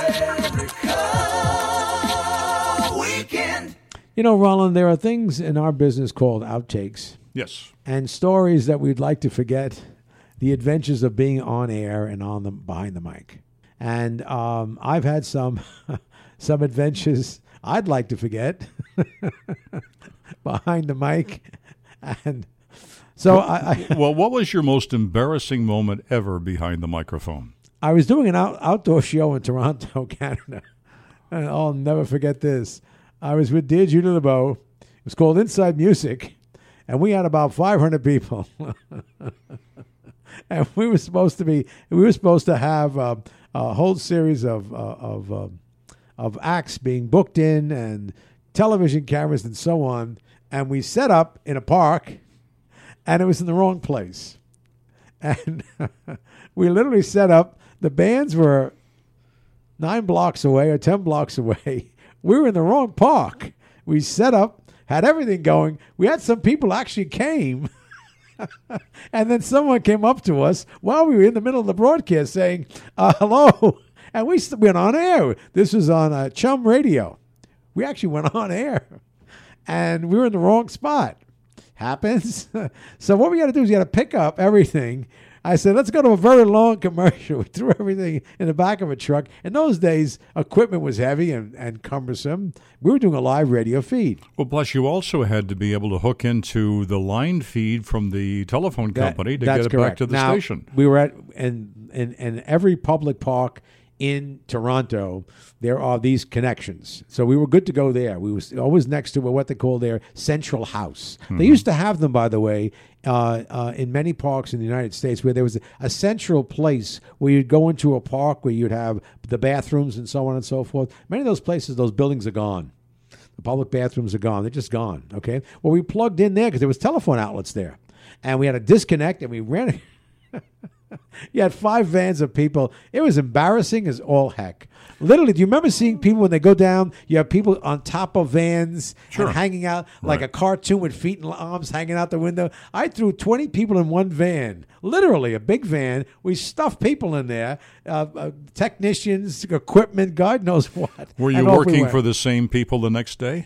Weekend. You know, Roland, there are things in our business called outtakes. Yes. And stories that we'd like to forget, the adventures of being on air and on the behind the mic. And I've had some adventures I'd like to forget behind the mic. And so well, what was your most embarrassing moment ever behind the microphone? I was doing an outdoor show in Toronto, Canada. And I'll never forget this. I was with Dear Judy LeBeau. It was called Inside Music. And we had about 500 people. And we were supposed to have a whole series of acts being booked in and television cameras and so on. And we set up in a park, and it was in the wrong place. And we literally set up. The bands were 9 blocks away or 10 blocks away. We were in the wrong park. We set up, had everything going. We had some people actually came. And then someone came up to us while we were in the middle of the broadcast saying, hello. And we went on air. This was on Chum Radio. We actually went on air. And we were in the wrong spot. Happens. So what we got to do is we got to pick up everything. I said, let's go to a very long commercial. We threw everything in the back of a truck. In those days, equipment was heavy and cumbersome. We were doing a live radio feed. Well, plus you also had to be able to hook into the line feed from the telephone company to get it back to the station. We were at in every public park in Toronto, there are these connections. So we were good to go there. We was always next to what they call their central house. Mm-hmm. They used to have them, by the way, in many parks in the United States where there was a central place where you'd go into a park where you'd have the bathrooms and so on and so forth. Many of those places, those buildings are gone. The public bathrooms are gone. They're just gone, okay? Well, we plugged in there because there was telephone outlets there. And we had a disconnect, and we ran You had 5 vans of people. It was embarrassing as all heck. Literally, do you remember seeing people when they go down? You have people on top of vans and hanging out like a cartoon with feet and arms hanging out the window. I threw 20 people in one van, literally a big van. We stuffed people in there, technicians, equipment, God knows what. Were you working for the same people the next day?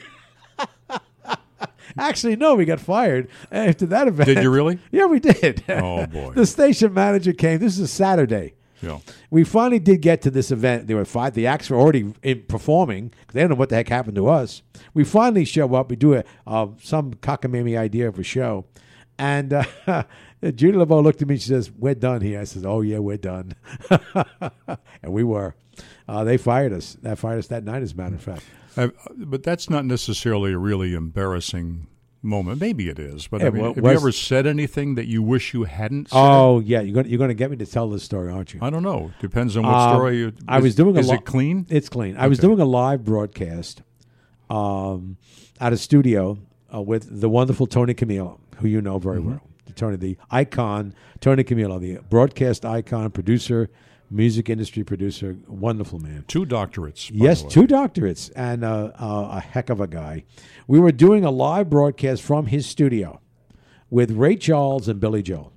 Actually, no, we got fired after that event. Did you really? Yeah, we did. Oh, boy. The station manager came. This is a Saturday. Yeah. We finally did get to this event. There were 5. The acts were already performing because they don't know what the heck happened to us. We finally show up. We do some cockamamie idea of a show. And Judy LeBeau looked at me. She says, "We're done here." I said, "Oh, yeah, we're done." And we were. They fired us. They fired us that night, as a matter of fact. But that's not necessarily a really embarrassing moment. Maybe it is. But Yeah, I mean, have you ever said anything that you wish you hadn't said? Oh, yeah. You're going to get me to tell this story, aren't you? I don't know. Depends on what story you... I was doing Is it clean? It's clean. I was doing a live broadcast at a studio with the wonderful Tony Camillo, who you know very well. Tony, the icon, Tony Camillo, the broadcast icon, producer, music industry producer, wonderful man. 2 doctorates. Yes, 2 doctorates, and a heck of a guy. We were doing a live broadcast from his studio with Ray Charles and Billy Joel.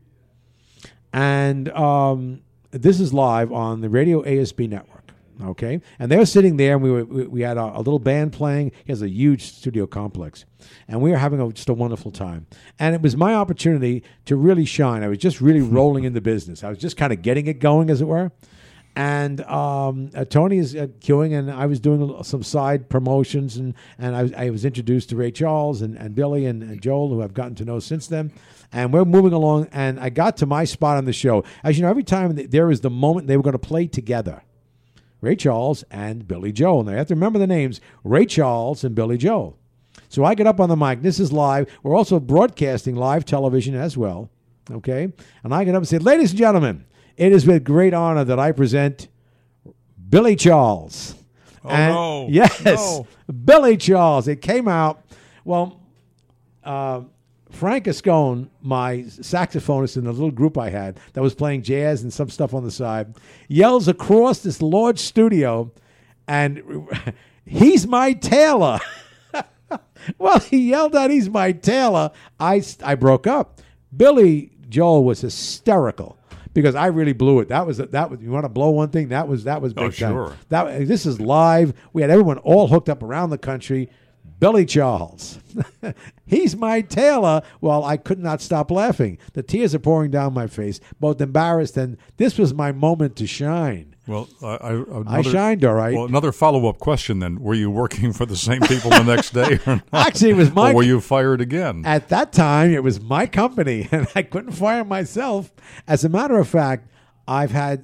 And this is live on the Radio ASB network. Okay, and they were sitting there, and we had a little band playing. He has a huge studio complex, and we were having just a wonderful time. And it was my opportunity to really shine. I was just really rolling in the business. I was just kind of getting it going, as it were. And Tony is queuing, and I was doing some side promotions, and I was introduced to Ray Charles and Billy and Joel, who I've gotten to know since then. And we're moving along, and I got to my spot on the show. As you know, every time there is the moment they were going to play together. Ray Charles and Billy Joel. Now, you have to remember the names, Ray Charles and Billy Joel. So I get up on the mic. This is live. We're also broadcasting live television as well, okay? And I get up and say, "Ladies and gentlemen, it is with great honor that I present Billy Charles." Oh, no. Yes, No. Billy Charles. It came out, well, Frank Ascone, my saxophonist in the little group I had that was playing jazz and some stuff on the side, yells across this large studio, and "He's my tailor." Well, he yelled out, "He's my tailor." I broke up. Billy Joel was hysterical because I really blew it. That was you want to blow one thing? That was big time. Sure. This is live. We had everyone all hooked up around the country. Billy Charles. He's my tailor. Well, I could not stop laughing. The tears are pouring down my face, both embarrassed and this was my moment to shine. Well, I shined all right. Well, another follow-up question then. Were you working for the same people the next day or not? Actually, it was my... Or were you fired again? At that time, it was my company, and I couldn't fire myself. As a matter of fact, I've had...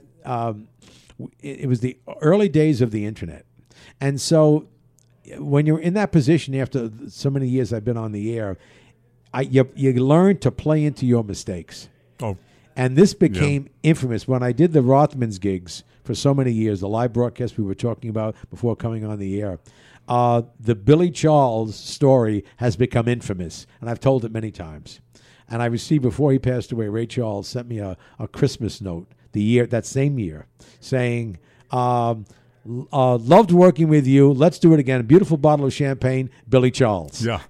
it was the early days of the Internet. And so when you're in that position after so many years I've been on the air, you learn to play into your mistakes. Oh. And this became infamous. When I did the Rothmans gigs for so many years, the live broadcast we were talking about before coming on the air, the Billy Charles story has become infamous, and I've told it many times. And I received, before he passed away, Ray Charles sent me a Christmas note that same year saying, loved working with you. Let's do it again. A beautiful bottle of champagne, Billy Charles. Yeah,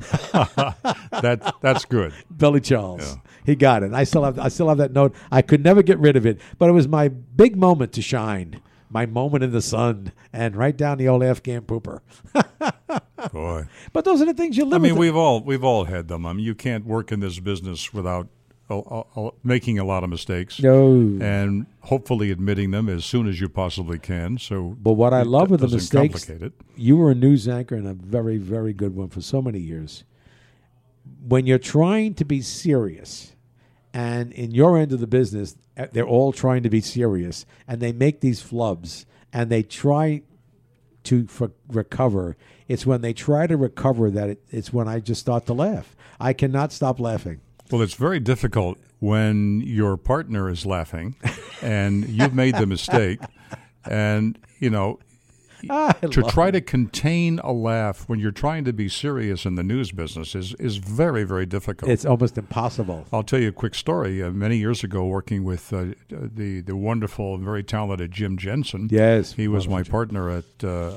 that's good. Billy Charles. Yeah. He got it. I still have that note. I could never get rid of it. But it was my big moment to shine. My moment in the sun, and right down the old Afghan pooper. Boy, but those are the things you live with. I mean, we've all had them. I mean, you can't work in this business without making a lot of mistakes. No, and hopefully admitting them as soon as you possibly can. So, but what I love with the mistakes, you were a news anchor and a very, very good one for so many years. When you're trying to be serious, and in your end of the business, they're all trying to be serious, and they make these flubs, and they try to recover. It's when they try to recover that it's when I just start to laugh. I cannot stop laughing. Well, it's very difficult when your partner is laughing, and you've made the mistake, and, you know, to try to contain a laugh when you're trying to be serious in the news business is very, very difficult. It's almost impossible. I'll tell you a quick story. Many years ago, working with the wonderful and very talented Jim Jensen. Yes. He was my partner at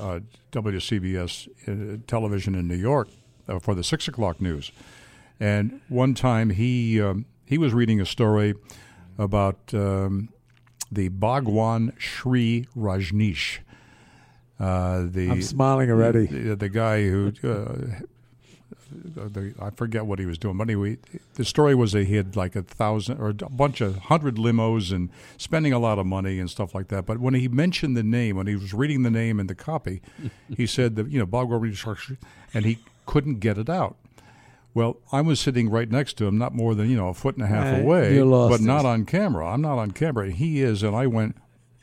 WCBS television in New York for the 6 o'clock news. And one time he was reading a story about the Bhagwan Sri Rajneesh. I'm smiling already. The guy who, I forget what he was doing, but anyway, the story was that he had like 1,000 or a bunch of 100 limos and spending a lot of money and stuff like that. But when he mentioned the name, when he was reading the name in the copy, he said that, Bhagwan, and he couldn't get it out. Well, I was sitting right next to him, not more than, a foot and a half away, but not on camera. I'm not on camera. He is, and I went,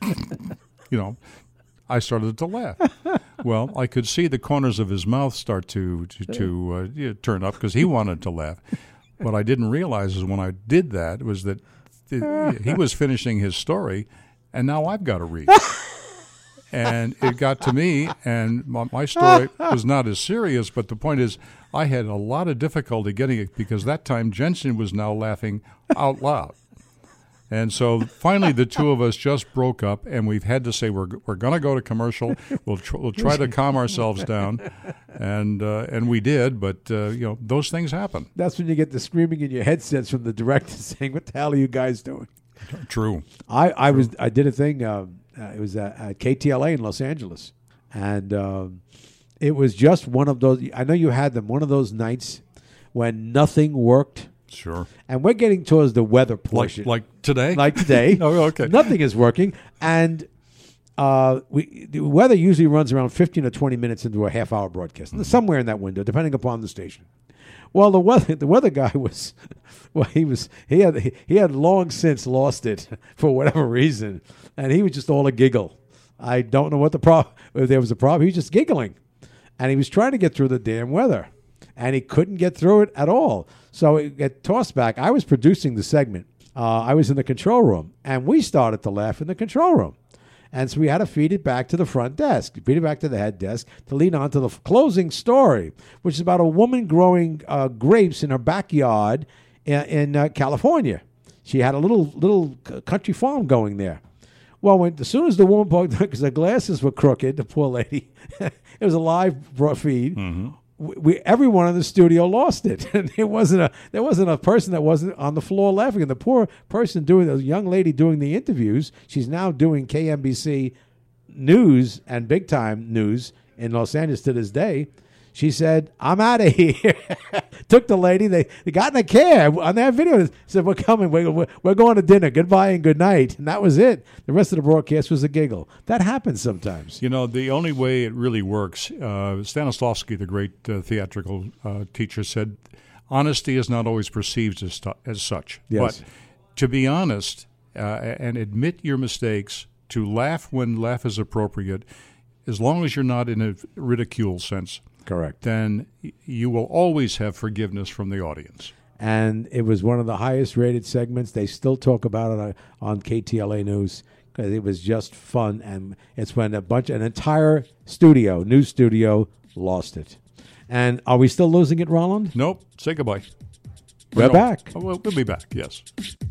I started to laugh. Well, I could see the corners of his mouth start to turn up because he wanted to laugh. What I didn't realize is when I did that was that he was finishing his story, and now I've got to read. And it got to me, and my story was not as serious, but the point is I had a lot of difficulty getting it because that time Jensen was now laughing out loud. And so finally, the two of us just broke up, and we've had to say we're going to go to commercial. We'll try to calm ourselves down, and we did. But those things happen. That's when you get the screaming in your headsets from the director saying, "What the hell are you guys doing?" True. I did a thing. It was at KTLA in Los Angeles, and it was just one of those. I know you had them. One of those nights when nothing worked. Sure. And we're getting towards the weather portion. Like today? Like today. Oh, okay. Nothing is working. And the weather usually runs around 15 or 20 minutes into a half-hour broadcast, somewhere in that window, depending upon the station. Well, the weather guy was, he had long since lost it for whatever reason, and he was just all a giggle. I don't know what the problem. If there was a problem, he was just giggling, and he was trying to get through the damn weather, and he couldn't get through it at all. So it got tossed back. I was producing the segment. I was in the control room, and we started to laugh in the control room. And so we had to feed it back to the front desk, feed it back to the head desk to lead on to the closing story, which is about a woman growing grapes in her backyard in California. She had a little country farm going there. Well, as soon as the woman, because her glasses were crooked, the poor lady, it was a live feed. Mm-hmm. everyone in the studio lost it. And there wasn't a person that wasn't on the floor laughing. And the poor person the young lady doing the interviews, she's now doing KMBC news and big time news in Los Angeles to this day. She said, "I'm out of here." Took the lady. They got in a cab on that video. Said, "We're coming. We're going to dinner. Goodbye and good night." And that was it. The rest of the broadcast was a giggle. That happens sometimes. You know, the only way it really works, Stanislavski, the great theatrical teacher, said, "Honesty is not always perceived as such." Yes. But to be honest and admit your mistakes, to laugh when laugh is appropriate, as long as you're not in a ridicule sense. Correct. Then you will always have forgiveness from the audience. And it was one of the highest rated segments. They still talk about it on KTLA News because it was just fun. And it's when an entire news studio, lost it. And are we still losing it, Roland? Nope. Say goodbye. We're back. Oh, we'll be back, yes.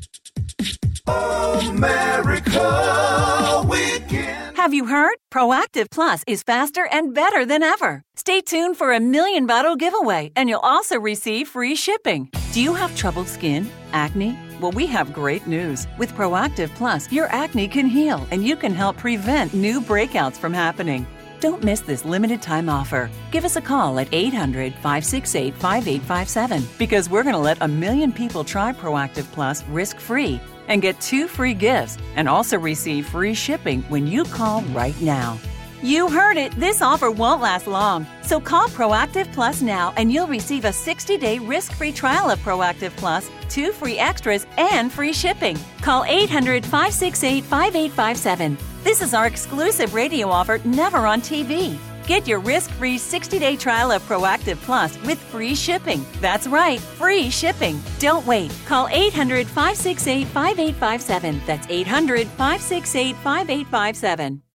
America Weekend. Have you heard? Proactive Plus is faster and better than ever. Stay tuned for a $1 million bottle giveaway, and you'll also receive free shipping. Do you have troubled skin? Acne? Well, we have great news. With Proactive Plus, your acne can heal, and you can help prevent new breakouts from happening. Don't miss this limited time offer. Give us a call at 800-568-5857 because we're going to let 1 million people try Proactive Plus risk-free and get 2 free gifts and also receive free shipping when you call right now. You heard it. This offer won't last long. So call Proactive Plus now and you'll receive a 60-day risk-free trial of Proactive Plus, 2 free extras, and free shipping. Call 800-568-5857. This is our exclusive radio offer, never on TV. Get your risk-free 60-day trial of Proactive Plus with free shipping. That's right, free shipping. Don't wait. Call 800-568-5857. That's 800-568-5857.